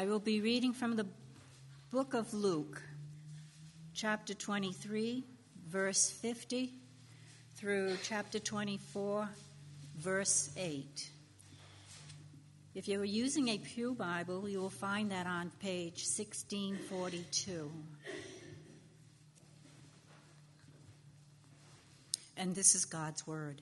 I will be reading from the book of Luke, chapter 23, verse 50, through chapter 24, verse 8. If you're using a Pew Bible, you will find that on page 1642. And this is God's word.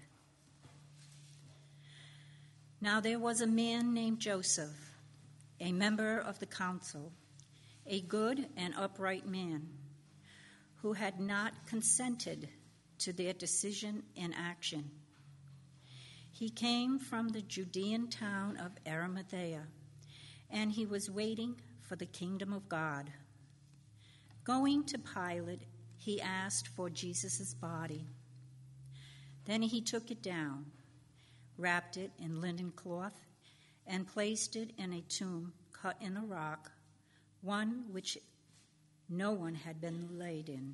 Now there was a man named Joseph, a member of the council, a good and upright man, who had not consented to their decision and action. He came from the Judean town of Arimathea, and he was waiting for the kingdom of God. Going to Pilate, he asked for Jesus' body. Then he took it down, wrapped it in linen cloth, and placed it in a tomb cut in the rock, one which no one had been laid in.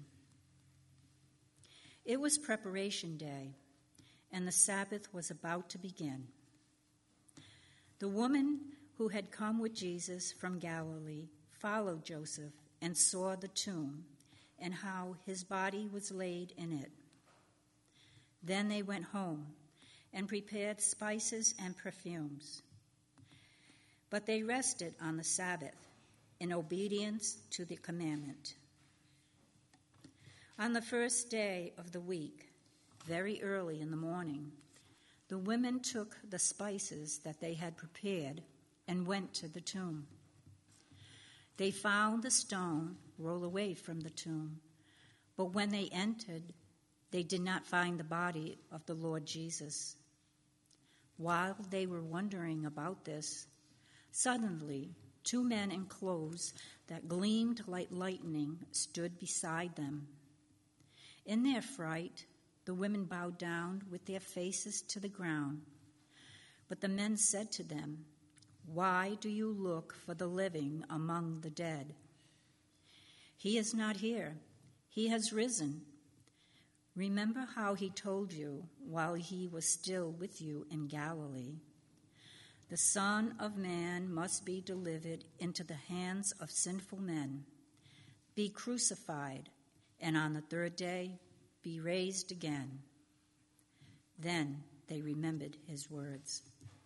It was preparation day, and the Sabbath was about to begin. The woman who had come with Jesus from Galilee followed Joseph and saw the tomb and how his body was laid in it. Then they went home and prepared spices and perfumes. But they rested on the Sabbath in obedience to the commandment. On the first day of the week, very early in the morning, the women took the spices that they had prepared and went to the tomb. They found the stone rolled away from the tomb, but when they entered, they did not find the body of the Lord Jesus. While they were wondering about this, suddenly 2 men in clothes that gleamed like lightning stood beside them. In their fright, the women bowed down with their faces to the ground. But the men said to them, "Why do you look for the living among the dead? He is not here. He has risen. Remember how he told you while he was still with you in Galilee. The Son of Man must be delivered into the hands of sinful men, be crucified, and on the third day be raised again." Then they remembered his words.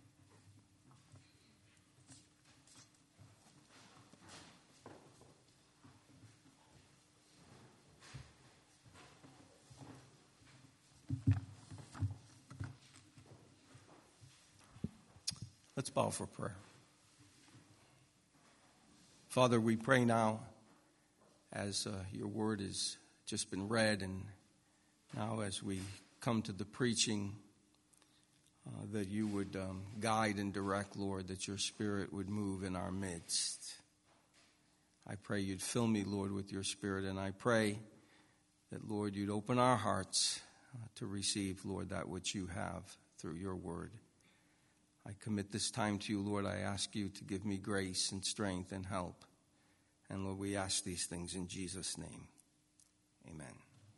Let's bow for prayer. Father, we pray now as your word has just been read, and now as we come to the preaching, that you would guide and direct, Lord, that your Spirit would move in our midst. I pray you'd fill me, Lord, with your Spirit, and I pray that, Lord, you'd open our hearts to receive, Lord, that which you have through your word. I commit this time to you, Lord. I ask you to give me grace and strength and help. And Lord, we ask these things in Jesus' name. Amen.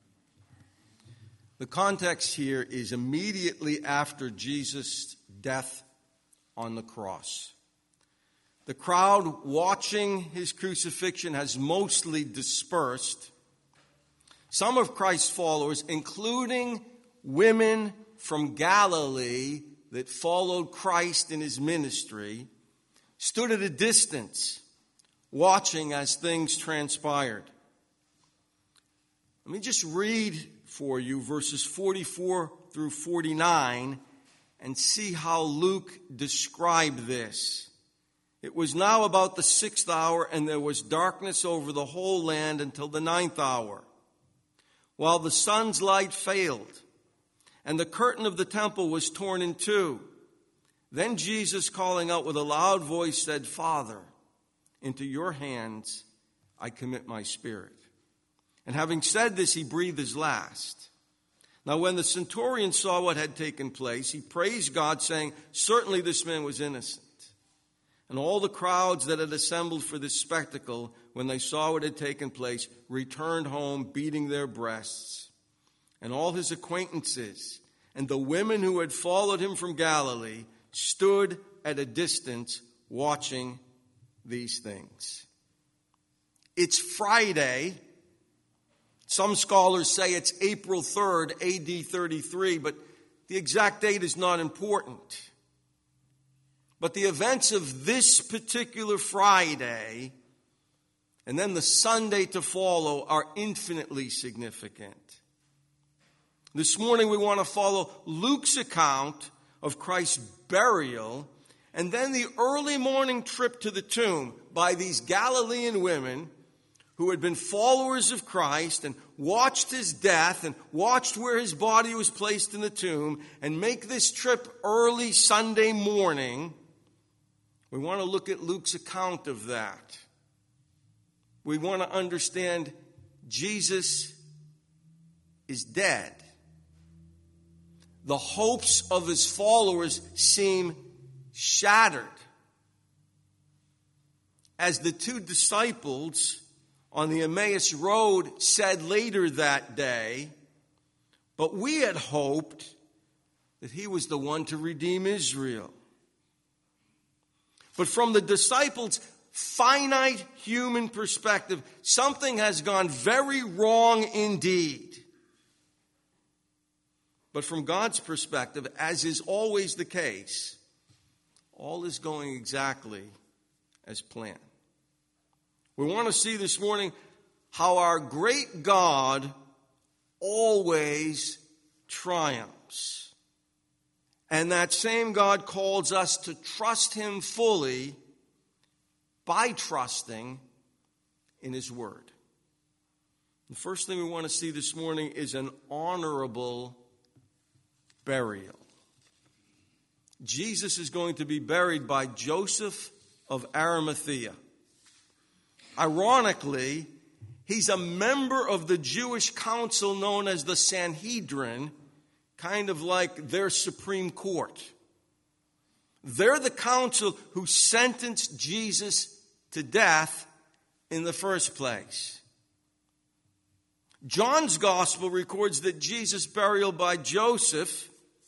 The context here is immediately after Jesus' death on the cross. The crowd watching his crucifixion has mostly dispersed. Some of Christ's followers, including women from Galilee that followed Christ in his ministry, stood at a distance watching as things transpired. Let me just read for you verses 44 through 49 and see how Luke described this. It was now about the 6th hour, and there was darkness over the whole land until the 9th hour, while the sun's light failed, and the curtain of the temple was torn in two. Then Jesus, calling out with a loud voice, said, "Father, into your hands I commit my spirit." And having said this, he breathed his last. Now when the centurion saw what had taken place, he praised God, saying, "Certainly this man was innocent." And all the crowds that had assembled for this spectacle, when they saw what had taken place, returned home, beating their breasts. And all his acquaintances and the women who had followed him from Galilee stood at a distance watching these things. It's Friday. Some scholars say it's April 3rd, AD 33, but the exact date is not important. But the events of this particular Friday and then the Sunday to follow are infinitely significant. This morning we want to follow Luke's account of Christ's burial and then the early morning trip to the tomb by these Galilean women who had been followers of Christ and watched his death and watched where his body was placed in the tomb, and make this trip early Sunday morning. We want to look at Luke's account of that. We want to understand Jesus is dead. The hopes of his followers seem shattered. As the two disciples on the Emmaus Road said later that day, but we had hoped that he was the one to redeem Israel. But from the disciples' finite human perspective, something has gone very wrong indeed. But from God's perspective, as is always the case, all is going exactly as planned. We want to see this morning how our great God always triumphs. And that same God calls us to trust him fully by trusting in his word. The first thing we want to see this morning is an honorable burial. Jesus is going to be buried by Joseph of Arimathea. Ironically, he's a member of the Jewish council known as the Sanhedrin, kind of like their Supreme Court. They're the council who sentenced Jesus to death in the first place. John's gospel records that Jesus' burial by Joseph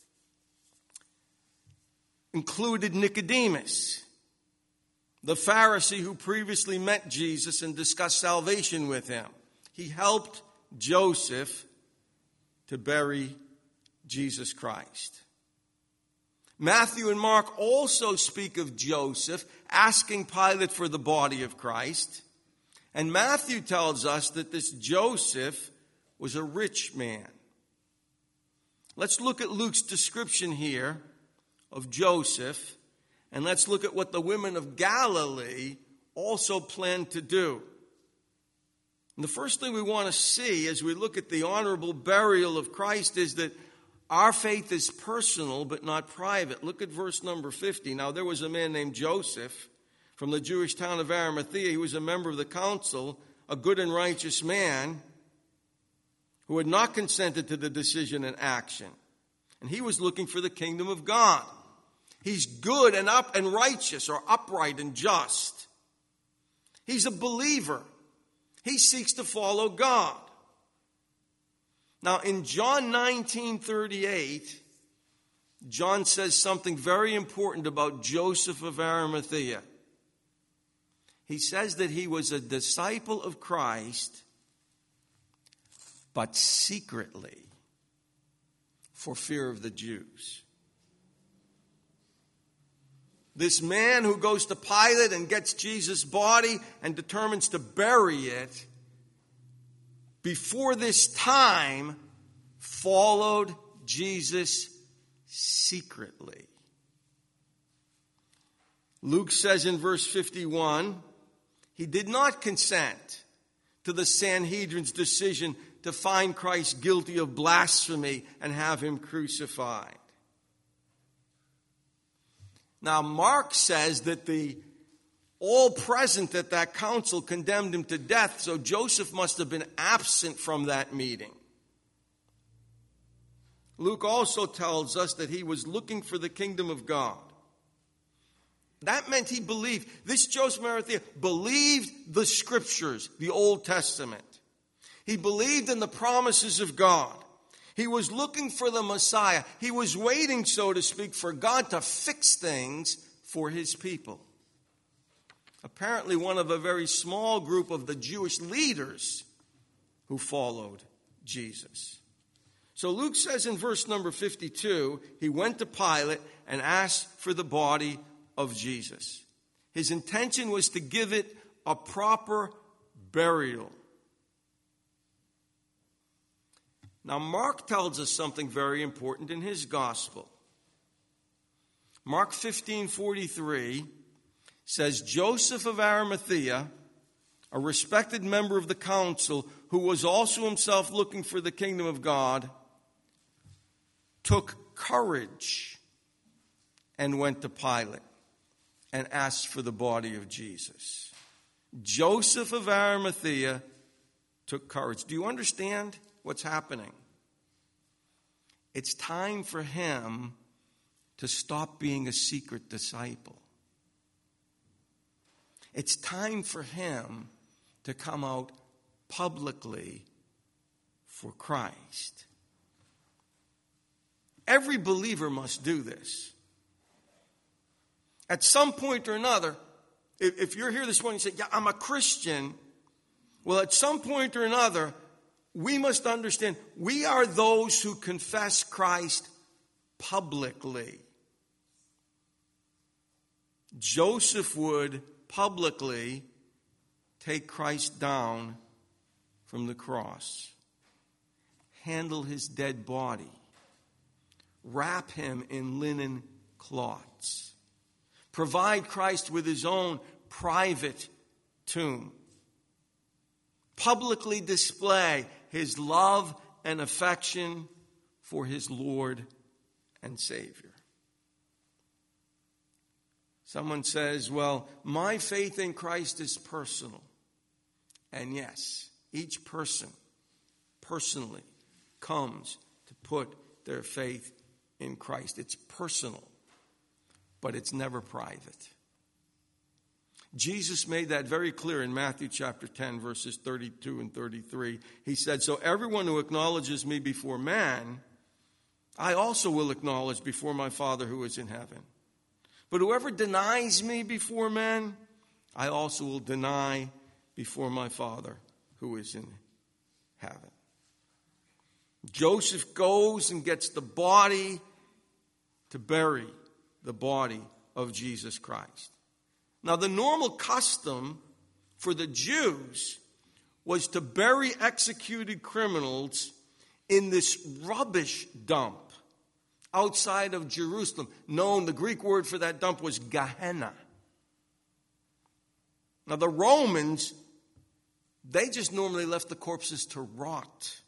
included Nicodemus, the Pharisee who previously met Jesus and discussed salvation with him. He helped Joseph to bury Jesus Christ. Matthew and Mark also speak of Joseph asking Pilate for the body of Christ. And Matthew tells us that this Joseph was a rich man. Let's look at Luke's description here of Joseph. And let's look at what the women of Galilee also planned to do. And the first thing we want to see as we look at the honorable burial of Christ is that our faith is personal but not private. Look at verse number 50. Now there was a man named Joseph from the Jewish town of Arimathea. He was a member of the council, a good and righteous man who had not consented to the decision and action. And he was looking for the kingdom of God. He's good and righteous, or upright and just. He's a believer. He seeks to follow God. Now in John 19:38, John says something very important about Joseph of Arimathea. He says that he was a disciple of Christ, but secretly, for fear of the Jews. This man who goes to Pilate and gets Jesus' body and determines to bury it, before this time, followed Jesus secretly. Luke says in verse 51, he did not consent to the Sanhedrin's decision to find Christ guilty of blasphemy and have him crucified. Now, Mark says that all present at that council condemned him to death, so Joseph must have been absent from that meeting. Luke also tells us that he was looking for the kingdom of God. That meant he believed. This Joseph of Arimathea believed the scriptures, the Old Testament. He believed in the promises of God. He was looking for the Messiah. He was waiting, so to speak, for God to fix things for his people. apparently one of a very small group of the Jewish leaders who followed Jesus. So Luke says in verse number 52, he went to Pilate and asked for the body of Jesus. His intention was to give it a proper burial. Now, Mark tells us something very important in his gospel. Mark 15:43 says, Joseph of Arimathea, a respected member of the council, who was also himself looking for the kingdom of God, took courage and went to Pilate and asked for the body of Jesus. Joseph of Arimathea took courage. Do you understand what's happening? It's time for him to stop being a secret disciple. It's time for him to come out publicly for Christ. Every believer must do this. At some point or another, if you're here this morning and say, yeah, I'm a Christian, well, at some point or another, we must understand we are those who confess Christ publicly. Joseph would publicly take Christ down from the cross, handle his dead body, wrap him in linen cloths, provide Christ with his own private tomb, publicly display his love and affection for his Lord and Savior. Someone says, well, my faith in Christ is personal. And yes, each person personally comes to put their faith in Christ. It's personal, but it's never private. Jesus made that very clear in Matthew chapter 10, verses 32 and 33. He said, so everyone who acknowledges me before man, I also will acknowledge before my Father who is in heaven. But whoever denies me before men, I also will deny before my Father who is in heaven. Joseph goes and gets the body to bury the body of Jesus Christ. Now, the normal custom for the Jews was to bury executed criminals in this rubbish dump outside of Jerusalem. The Greek word for that dump was Gehenna. Now, the Romans, they just normally left the corpses to rot.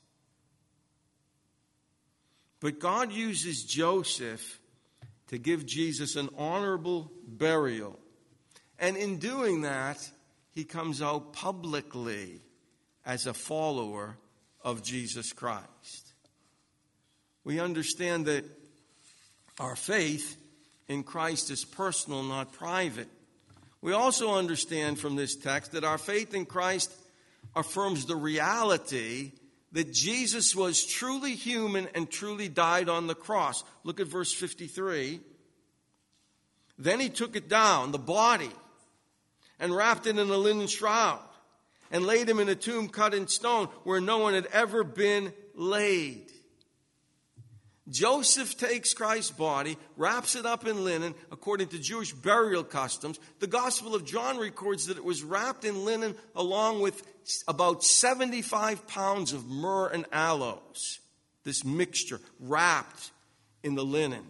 But God uses Joseph to give Jesus an honorable burial. And in doing that, he comes out publicly as a follower of Jesus Christ. We understand that our faith in Christ is personal, not private. We also understand from this text that our faith in Christ affirms the reality that Jesus was truly human and truly died on the cross. Look at verse 53. Then he took it down, the body, and wrapped it in a linen shroud, and laid him in a tomb cut in stone where no one had ever been laid. Joseph takes Christ's body, wraps it up in linen according to Jewish burial customs. The Gospel of John records that it was wrapped in linen along with about 75 pounds of myrrh and aloes. This mixture wrapped in the linen.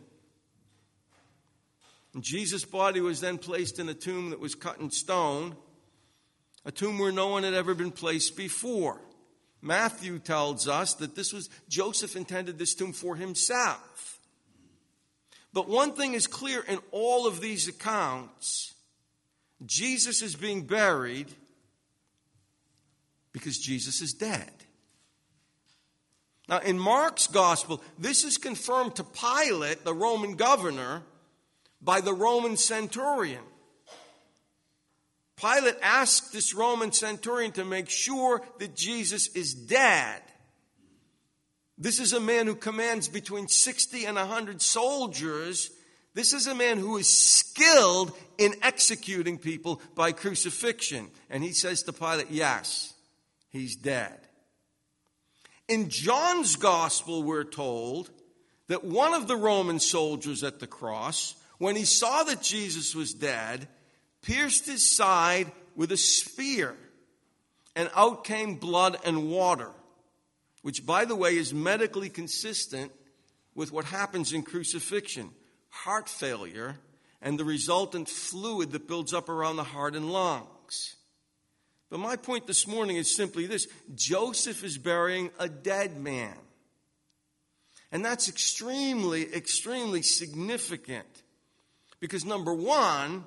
And Jesus' body was then placed in a tomb that was cut in stone, a tomb where no one had ever been placed before. Matthew tells us that Joseph intended this tomb for himself. But one thing is clear in all of these accounts. Jesus is being buried because Jesus is dead. Now, in Mark's gospel, this is confirmed to Pilate, the Roman governor, by the Roman centurion. Pilate asked this Roman centurion to make sure that Jesus is dead. This is a man who commands between 60 and 100 soldiers This is a man who is skilled in executing people by crucifixion. And he says to Pilate, yes, he's dead. In John's gospel, we're told that one of the Roman soldiers at the cross, when he saw that Jesus was dead, pierced his side with a spear, and out came blood and water, which, by the way, is medically consistent with what happens in crucifixion: heart failure and the resultant fluid that builds up around the heart and lungs. But my point this morning is simply this: Joseph is burying a dead man. And that's extremely, extremely significant. Because number one,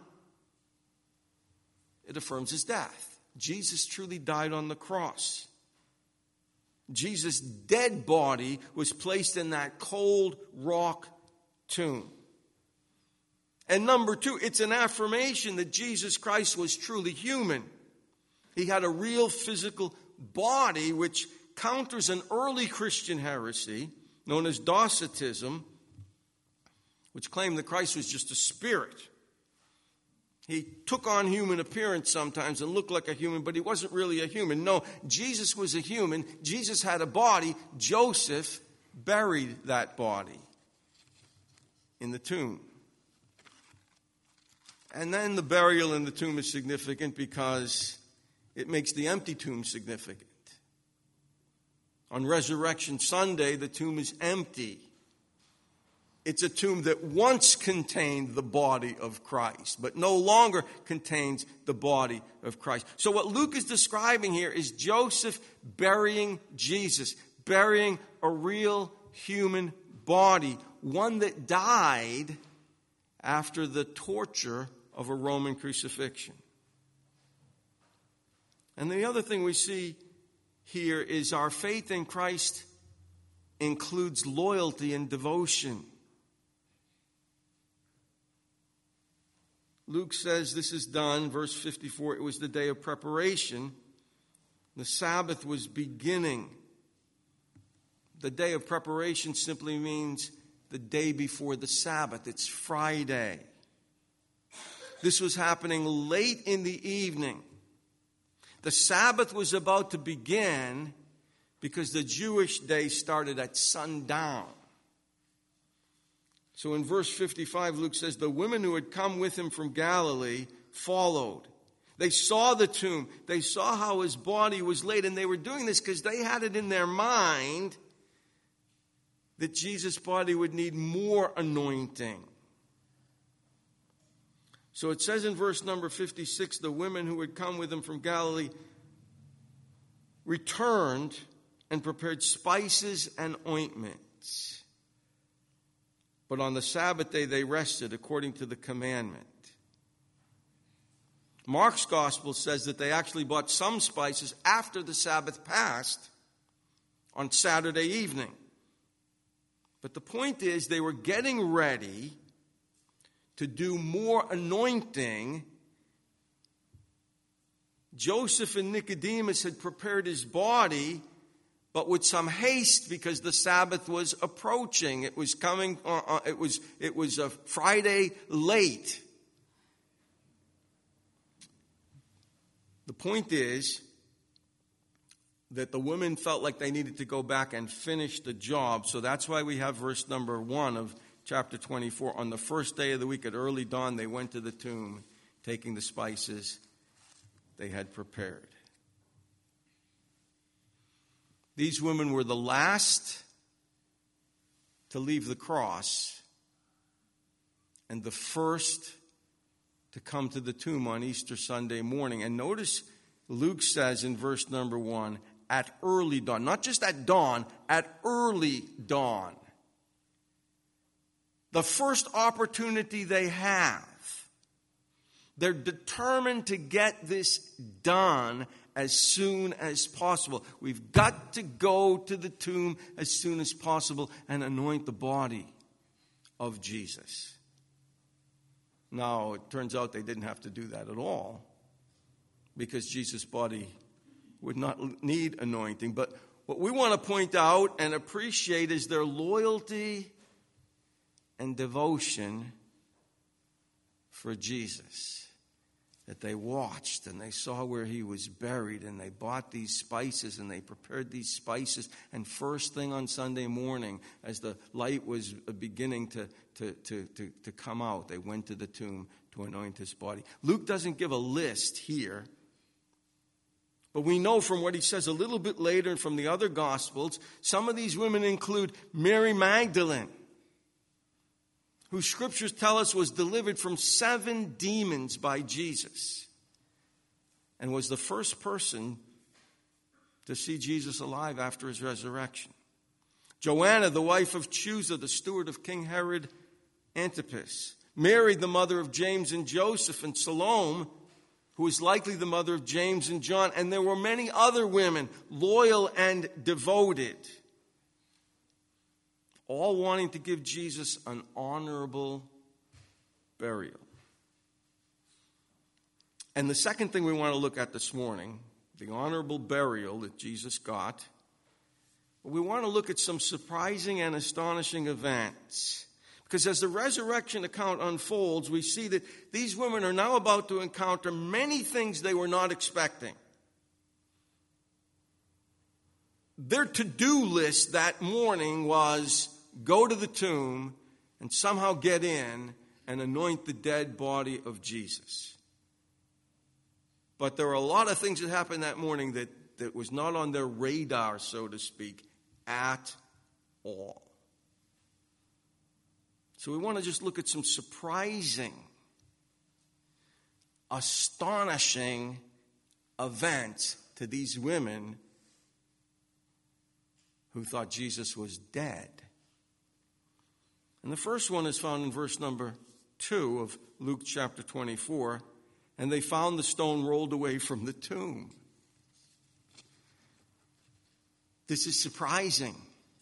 it affirms his death. Jesus truly died on the cross. Jesus' dead body was placed in that cold rock tomb. And number two, it's an affirmation that Jesus Christ was truly human. He had a real physical body, which counters an early Christian heresy known as Docetism, which claimed that Christ was just a spirit. He took on human appearance sometimes and looked like a human, but he wasn't really a human. No, Jesus was a human. Jesus had a body. Joseph buried that body in the tomb. And then the burial in the tomb is significant because it makes the empty tomb significant. On Resurrection Sunday, the tomb is empty. It's a tomb that once contained the body of Christ, but no longer contains the body of Christ. So what Luke is describing here is Joseph burying Jesus, burying a real human body, one that died after the torture of a Roman crucifixion. And the other thing we see here is our faith in Christ includes loyalty and devotion. Luke says this is done, verse 54, it was the day of preparation. The Sabbath was beginning. The day of preparation simply means the day before the Sabbath. It's Friday. This was happening late in the evening. The Sabbath was about to begin because the Jewish day started at sundown. So in verse 55, Luke says, the women who had come with him from Galilee followed. They saw the tomb. They saw how his body was laid. And they were doing this because they had it in their mind that Jesus' body would need more anointing. So it says in verse number 56, the women who had come with him from Galilee returned and prepared spices and ointments. But on the Sabbath day they rested according to the commandment. Mark's gospel says that they actually bought some spices after the Sabbath passed on Saturday evening. But the point is they were getting ready to do more anointing. Joseph and Nicodemus had prepared his body, but with some haste because the Sabbath was approaching. It was coming. It was a Friday late. The point is that the women felt like they needed to go back and finish the job. So that's why we have verse number 1 of chapter 24. On the first day of the week at early dawn, they went to the tomb, taking the spices they had prepared. These women were the last to leave the cross and the first to come to the tomb on Easter Sunday morning. And notice Luke says in verse number 1, at early dawn. Not just at dawn, at early dawn. The first opportunity they have. They're determined to get this done as soon as possible. We've got to go to the tomb as soon as possible and anoint the body of Jesus. Now, it turns out they didn't have to do that at all because Jesus' body would not need anointing. But what we want to point out and appreciate is their loyalty and devotion for Jesus, that they watched and they saw where he was buried, and they bought these spices and they prepared these spices. And first thing on Sunday morning, as the light was beginning to come out, they went to the tomb to anoint his body. Luke doesn't give a list here, but we know from what he says a little bit later and from the other Gospels, some of these women include Mary Magdalene, who scriptures tell us was delivered from 7 demons by Jesus and was the first person to see Jesus alive after his resurrection. Joanna, the wife of Chuza, the steward of King Herod Antipas. Mary, the mother of James and Joseph, and Salome, who is likely the mother of James and John. And there were many other women, loyal and devoted, all wanting to give Jesus an honorable burial. And the second thing we want to look at this morning, the honorable burial that Jesus got, we want to look at some surprising and astonishing events. Because as the resurrection account unfolds, we see that these women are now about to encounter many things they were not expecting. Their to-do list that morning was go to the tomb and somehow get in and anoint the dead body of Jesus. But there were a lot of things that happened that morning that was not on their radar, so to speak, at all. So we want to just look at some surprising, astonishing events to these women who thought Jesus was dead. And the first one is found in verse number 2 of Luke chapter 24. And they found the stone rolled away from the tomb. This is surprising.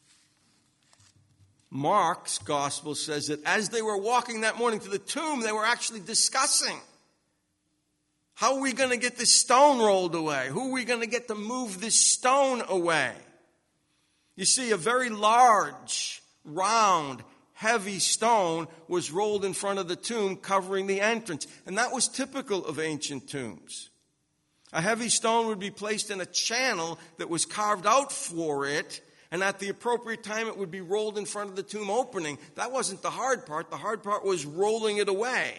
Mark's gospel says that as they were walking that morning to the tomb, they were actually discussing, how are we going to get this stone rolled away? Who are we going to get to move this stone away? You see, a very large, round, heavy stone was rolled in front of the tomb, covering the entrance. And that was typical of ancient tombs. A heavy stone would be placed in a channel that was carved out for it, and at the appropriate time it would be rolled in front of the tomb opening. That wasn't the hard part. The hard part was rolling it away.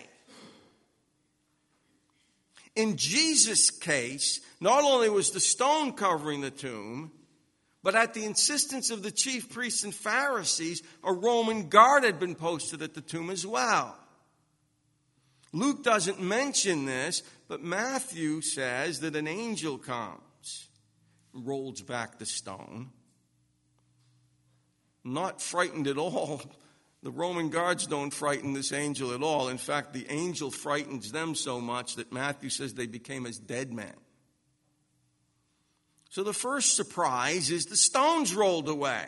In Jesus' case, not only was the stone covering the tomb, but at the insistence of the chief priests and Pharisees, a Roman guard had been posted at the tomb as well. Luke doesn't mention this, but Matthew says that an angel comes, rolls back the stone. Not frightened at all. The Roman guards don't frighten this angel at all. In fact, the angel frightens them so much that Matthew says they became as dead men. So the first surprise is the stone's rolled away.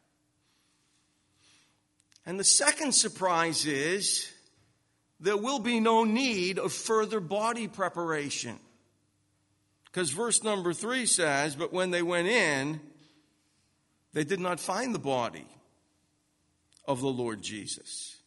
And the second surprise is there will be no need of further body preparation. Because verse number 3 says, but when they went in, they did not find the body of the Lord Jesus.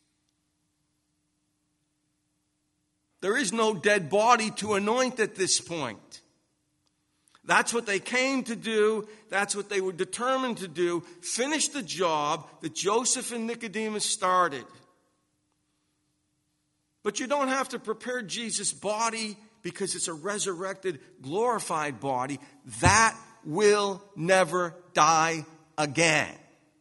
There is no dead body to anoint at this point. That's what they came to do. That's what they were determined to do. Finish the job that Joseph and Nicodemus started. But you don't have to prepare Jesus' body because it's a resurrected, glorified body. That will never die again.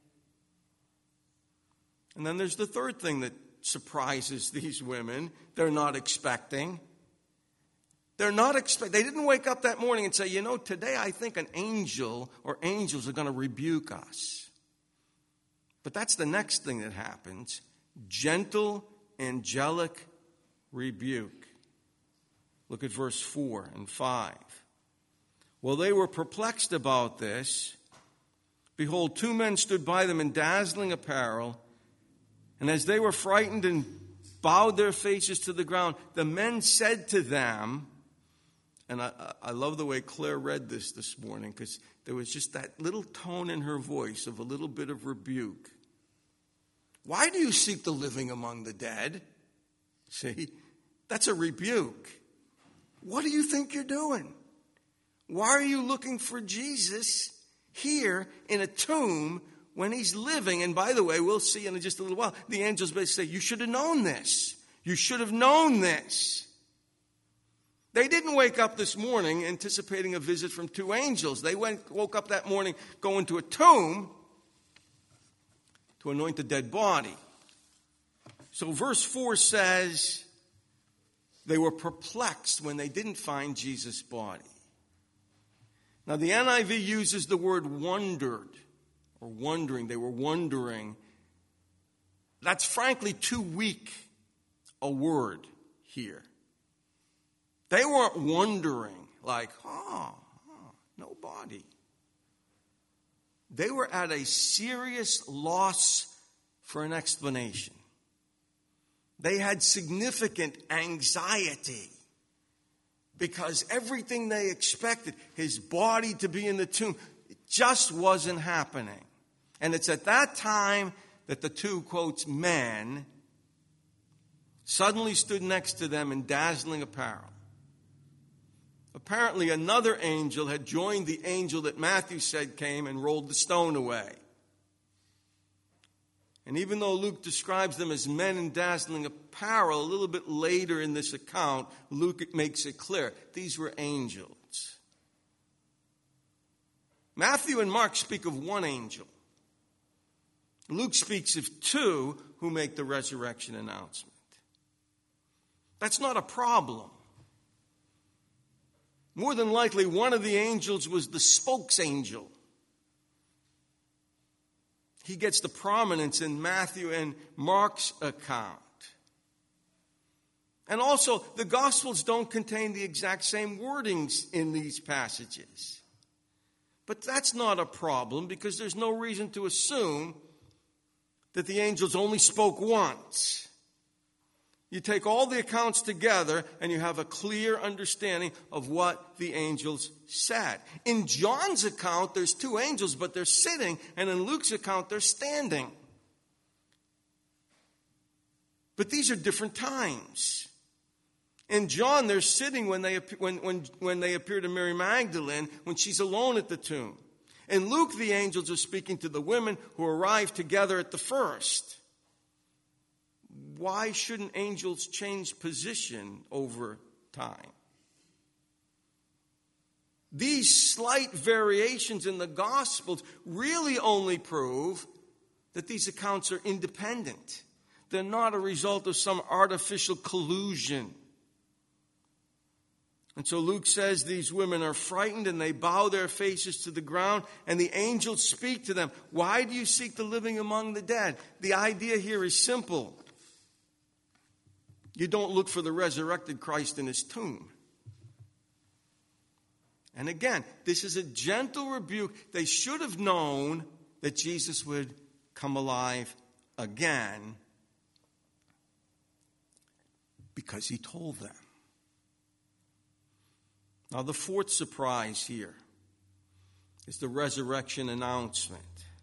And then there's the third thing that surprises these women. They're not expecting. They didn't wake up that morning and say, today I think an angel or angels are going to rebuke us. But that's the next thing that happens. Gentle, angelic rebuke. Look at verse 4 and 5. Well, they were perplexed about this. Behold, 2 men stood by them in dazzling apparel. And as they were frightened and bowed their faces to the ground, the men said to them, and I love the way Claire read this morning, because there was just that little tone in her voice of a little bit of rebuke. Why do you seek the living among the dead? See, That's a rebuke. What do you think you're doing? Why are you looking for Jesus here in a tomb when he's living? And by the way, we'll see in just a little while, the angels basically say, you should have known this. You should have known this. They didn't wake up this morning anticipating a visit from two angels. They woke up that morning going to a tomb to anoint the dead body. So verse 4 says, they were perplexed when they didn't find Jesus' body. Now the NIV uses the word wondered or wondering. They were wondering. That's frankly too weak a word here. They weren't wondering like, no body. They were at a serious loss for an explanation. They had significant anxiety because everything they expected, his body to be in the tomb, it just wasn't happening. And it's at that time that the two, quotes, men suddenly stood next to them in dazzling apparel. Apparently, another angel had joined the angel that Matthew said came and rolled the stone away. And even though Luke describes them as men in dazzling apparel, a little bit later in this account, Luke makes it clear these were angels. Matthew and Mark speak of one angel. Luke speaks of two who make the resurrection announcement. That's not a problem. More than likely, one of the angels was the spokes angel. He gets the prominence in Matthew and Mark's account. And also, the Gospels don't contain the exact same wordings in these passages. But that's not a problem because there's no reason to assume that the angels only spoke once. You take all the accounts together and you have a clear understanding of what the angels said. In John's account, there's two angels, but they're sitting, and in Luke's account, they're standing. But these are different times. In John, they're sitting when they appear to Mary Magdalene, when she's alone at the tomb. In Luke, the angels are speaking to the women who arrived together at the first. Why shouldn't angels change position over time? These slight variations in the Gospels really only prove that these accounts are independent. They're not a result of some artificial collusion. And so Luke says these women are frightened and they bow their faces to the ground, and the angels speak to them. Why do you seek the living among the dead? The idea here is simple. You don't look for the resurrected Christ in his tomb. And again, this is a gentle rebuke. They should have known that Jesus would come alive again because he told them. Now, the fourth surprise here is the resurrection announcement.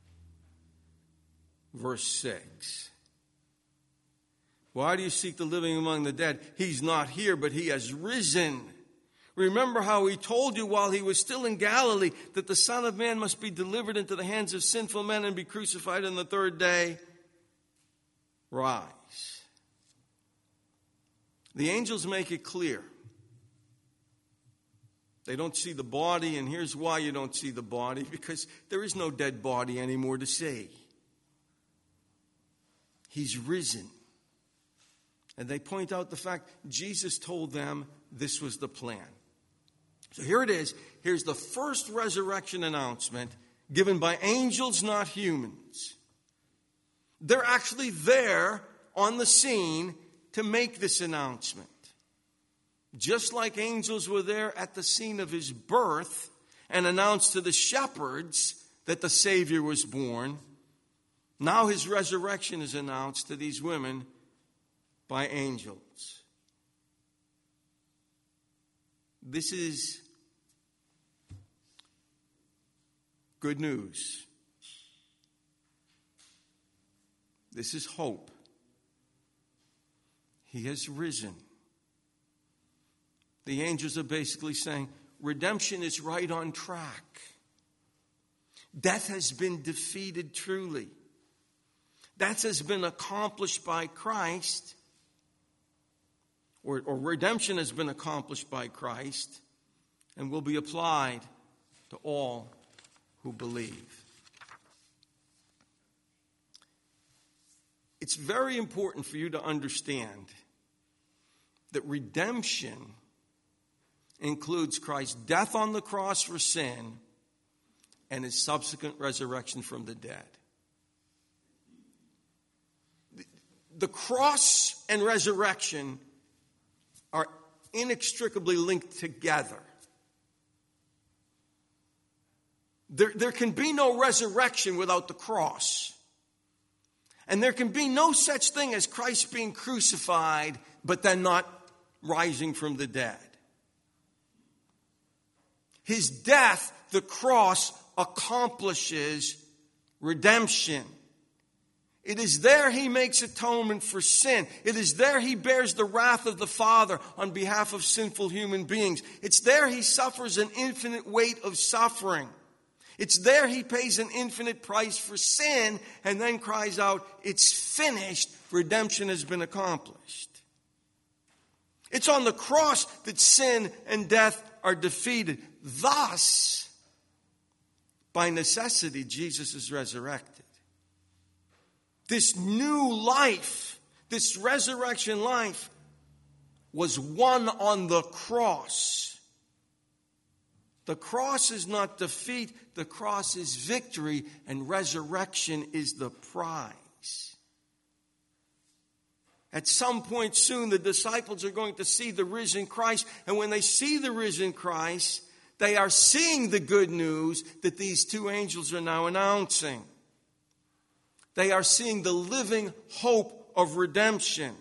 Verse 6. Why do you seek the living among the dead? He's not here, but he has risen. Remember how he told you while he was still in Galilee that the Son of Man must be delivered into the hands of sinful men and be crucified on the third day? Rise. The angels make it clear. They don't see the body, and here's why you don't see the body, because there is no dead body anymore to see. He's risen. And they point out the fact Jesus told them this was the plan. So here it is. Here's the first resurrection announcement given by angels, not humans. They're actually there on the scene to make this announcement. Just like angels were there at the scene of his birth and announced to the shepherds that the Savior was born, now his resurrection is announced to these women by angels. This is good news. This is hope. He has risen. The angels are basically saying, redemption is right on track. Death has been defeated truly. That has been accomplished by Christ, or redemption has been accomplished by Christ, and will be applied to all who believe. It's very important for you to understand that redemption includes Christ's death on the cross for sin and his subsequent resurrection from the dead. The cross and resurrection are inextricably linked together. There can be no resurrection without the cross. And there can be no such thing as Christ being crucified, but then not rising from the dead. His death, the cross, accomplishes redemption. It is there he makes atonement for sin. It is there he bears the wrath of the Father on behalf of sinful human beings. It's there he suffers an infinite weight of suffering. It's there he pays an infinite price for sin and then cries out, "It's finished. Redemption has been accomplished." It's on the cross that sin and death are defeated. Thus, by necessity, Jesus is resurrected. This new life, this resurrection life, was won on the cross. The cross is not defeat, the cross is victory, and resurrection is the prize. At some point soon, the disciples are going to see the risen Christ, and when they see the risen Christ, they are seeing the good news that these two angels are now announcing. They are seeing the living hope of redemption.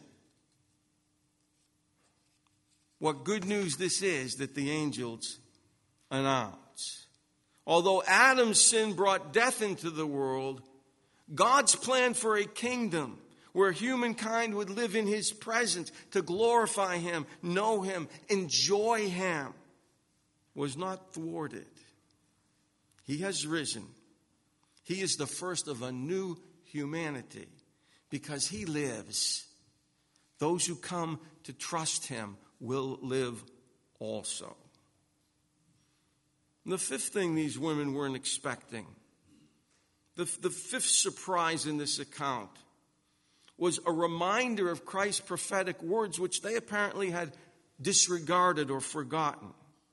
What good news this is that the angels announce. Although Adam's sin brought death into the world, God's plan for a kingdom where humankind would live in his presence to glorify him, know him, enjoy him, was not thwarted. He has risen. He is the first of a new humanity. Because he lives, those who come to trust him will live also. And the fifth thing these women weren't expecting, the fifth surprise in this account, was a reminder of Christ's prophetic words, which they apparently had disregarded or forgotten.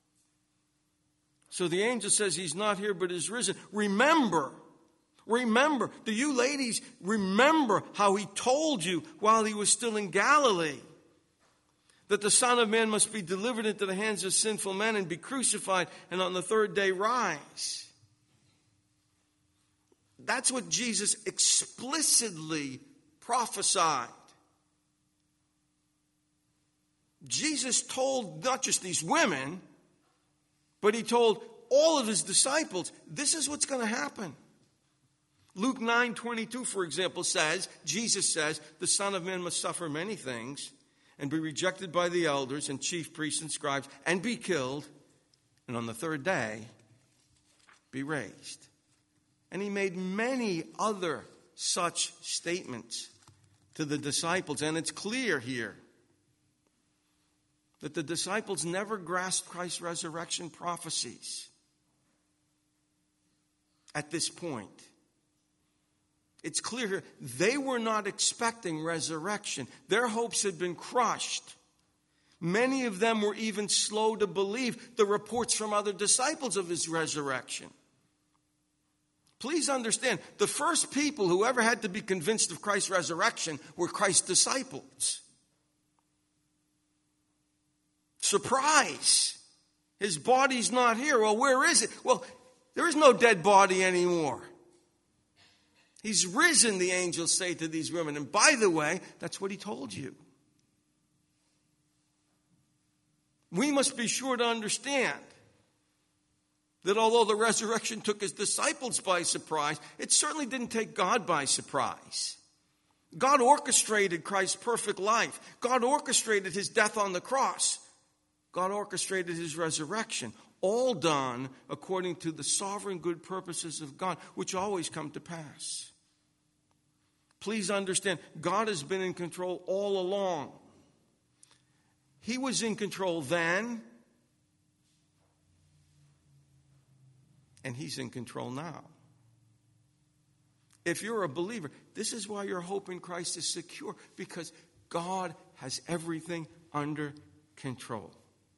So the angel says he's not here but is risen. Remember, do you ladies remember how he told you while he was still in Galilee that the Son of Man must be delivered into the hands of sinful men and be crucified and on the third day rise? That's what Jesus explicitly prophesied. Jesus told not just these women, but he told all of his disciples, this is what's going to happen. Luke 9:22, for example, says, Jesus says, the Son of Man must suffer many things and be rejected by the elders and chief priests and scribes and be killed, and on the third day be raised. And he made many other such statements to the disciples, and it's clear here that the disciples never grasped Christ's resurrection prophecies at this point. It's clear here, they were not expecting resurrection. Their hopes had been crushed. Many of them were even slow to believe the reports from other disciples of his resurrection. Please understand, the first people who ever had to be convinced of Christ's resurrection were Christ's disciples. Surprise! His body's not here. Well, where is it? Well, there is no dead body anymore. He's risen, the angels say to these women. And by the way, that's what he told you. We must be sure to understand that although the resurrection took his disciples by surprise, it certainly didn't take God by surprise. God orchestrated Christ's perfect life. God orchestrated his death on the cross. God orchestrated his resurrection, all done according to the sovereign good purposes of God, which always come to pass. Please understand, God has been in control all along. He was in control then, and he's in control now. If you're a believer, this is why your hope in Christ is secure, because God has everything under control.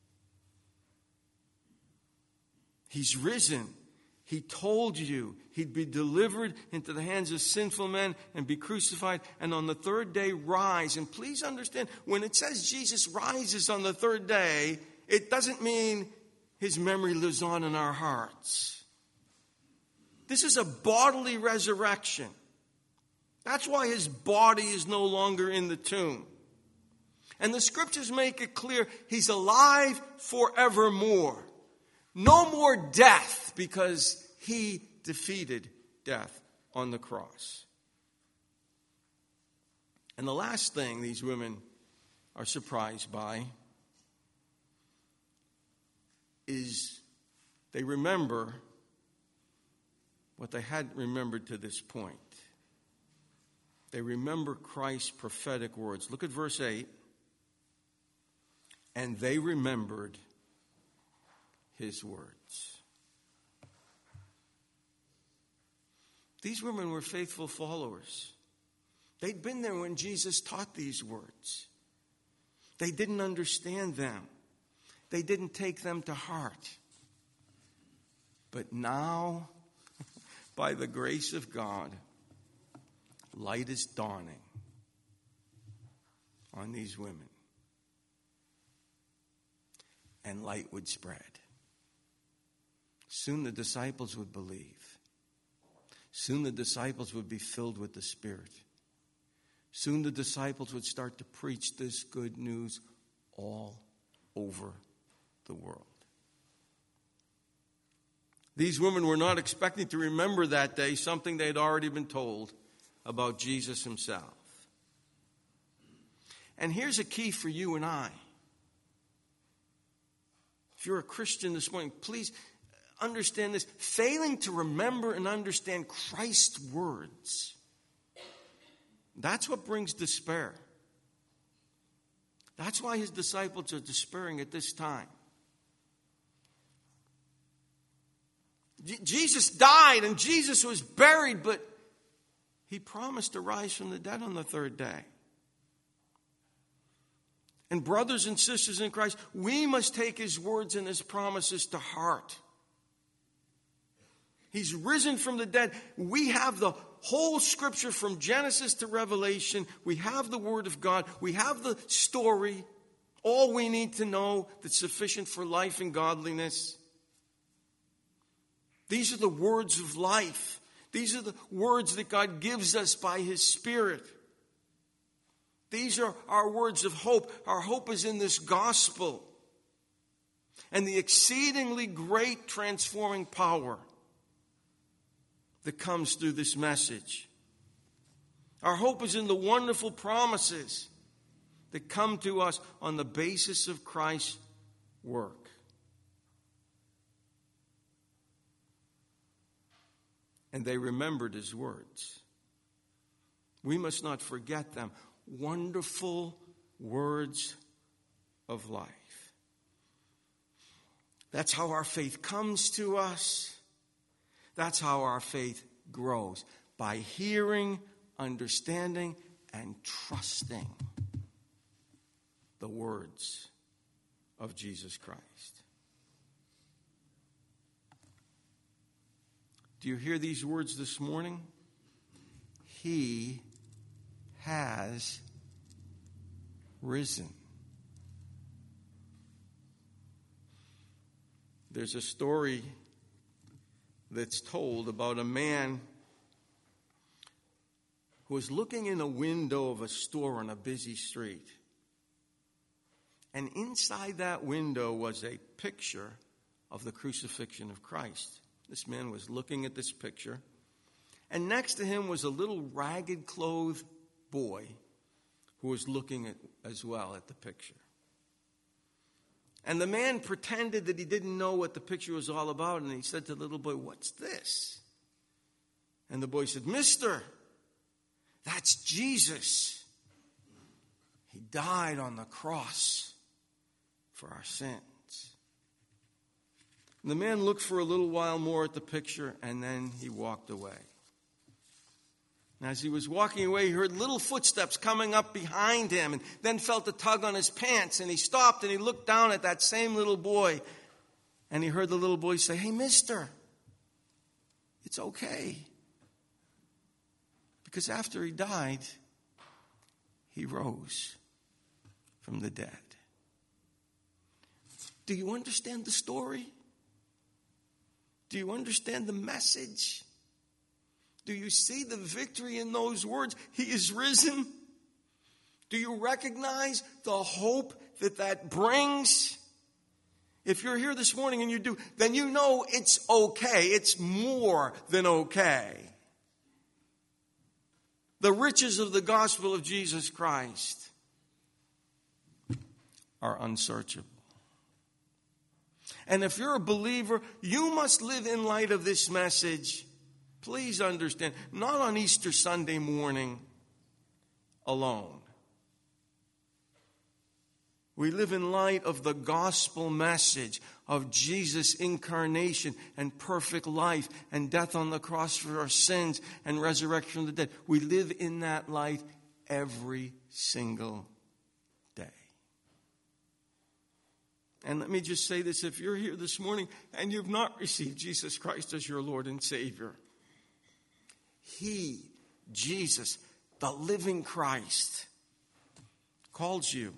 He's risen. He told you he'd be delivered into the hands of sinful men and be crucified, and on the third day rise. And please understand, when it says Jesus rises on the third day, it doesn't mean his memory lives on in our hearts. This is a bodily resurrection. That's why his body is no longer in the tomb. And the scriptures make it clear he's alive forevermore. No more death, because he defeated death on the cross. And the last thing these women are surprised by is they remember what they hadn't remembered to this point. They remember Christ's prophetic words. Look at verse 8. And they remembered his words. These women were faithful followers. They'd been there when Jesus taught these words. They didn't understand them. They didn't take them to heart. But now, by the grace of God, light is dawning on these women. And light would spread. Soon the disciples would believe. Soon the disciples would be filled with the Spirit. Soon the disciples would start to preach this good news all over the world. These women were not expecting to remember that day something they had already been told about Jesus himself. And here's a key for you and I. If you're a Christian this morning, please understand this. Failing to remember and understand Christ's words, that's what brings despair. That's why his disciples are despairing at this time. Jesus died and Jesus was buried, but he promised to rise from the dead on the third day. And brothers and sisters in Christ, we must take his words and his promises to heart. He's risen from the dead. We have the whole scripture from Genesis to Revelation. We have the word of God. We have the story. All we need to know that's sufficient for life and godliness. These are the words of life. These are the words that God gives us by his Spirit. These are our words of hope. Our hope is in this gospel and the exceedingly great transforming power that comes through this message. Our hope is in the wonderful promises that come to us on the basis of Christ's work. And they remembered his words. We must not forget them. Wonderful words of life. That's how our faith comes to us. That's how our faith grows. By hearing, understanding, and trusting the words of Jesus Christ. Do you hear these words this morning? He has risen. There's a story that's told about a man who was looking in a window of a store on a busy street. And inside that window was a picture of the crucifixion of Christ. This man was looking at this picture. And next to him was a little ragged clothed boy who was looking at as well at the picture. And the man pretended that he didn't know what the picture was all about. And he said to the little boy, "What's this?" And the boy said, "Mister, that's Jesus. He died on the cross for our sins." And the man looked for a little while more at the picture, and then he walked away. And as he was walking away, he heard little footsteps coming up behind him, and then felt a tug on his pants, and he stopped and he looked down at that same little boy, and he heard the little boy say, "Hey, mister, it's okay." Because after he died, he rose from the dead. Do you understand the story? Do you understand the message? Do you see the victory in those words? He is risen. Do you recognize the hope that that brings? If you're here this morning and you do, then you know it's okay. It's more than okay. The riches of the gospel of Jesus Christ are unsearchable. And if you're a believer, you must live in light of this message. Please understand, not on Easter Sunday morning alone. We live in light of the gospel message of Jesus' incarnation and perfect life and death on the cross for our sins and resurrection from the dead. We live in that light every single day. And let me just say this, if you're here this morning and you've not received Jesus Christ as your Lord and Savior, He, Jesus, the living Christ, calls you.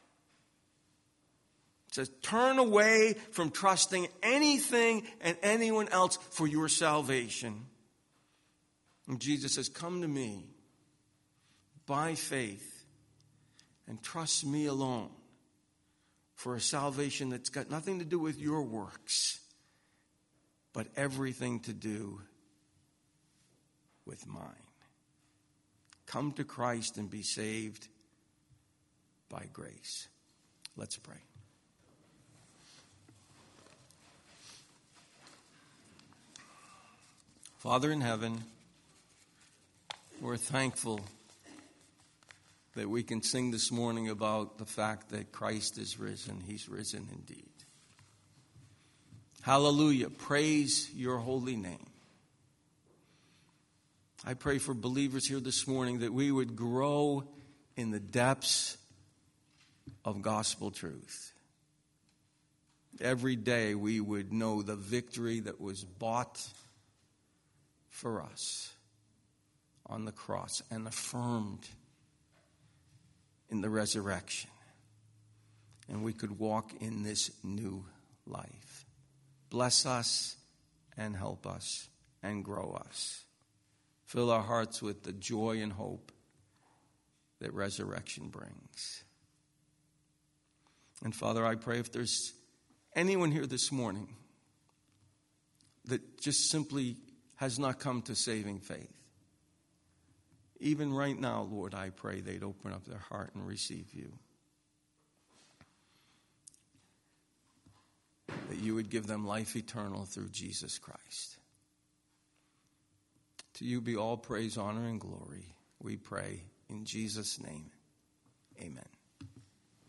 It says, turn away from trusting anything and anyone else for your salvation. And Jesus says, come to me by faith and trust me alone for a salvation that's got nothing to do with your works, but everything to do with mine. Come to Christ and be saved by grace. Let's pray. Father in heaven, we're thankful that we can sing this morning about the fact that Christ is risen. He's risen indeed. Hallelujah. Praise your holy name. I pray for believers here this morning that we would grow in the depths of gospel truth. Every day we would know the victory that was bought for us on the cross and affirmed in the resurrection. And we could walk in this new life. Bless us and help us and grow us. Fill our hearts with the joy and hope that resurrection brings. And Father, I pray if there's anyone here this morning that just simply has not come to saving faith, even right now, Lord, I pray they'd open up their heart and receive you. That you would give them life eternal through Jesus Christ. To you be all praise, honor, and glory, we pray in Jesus' name.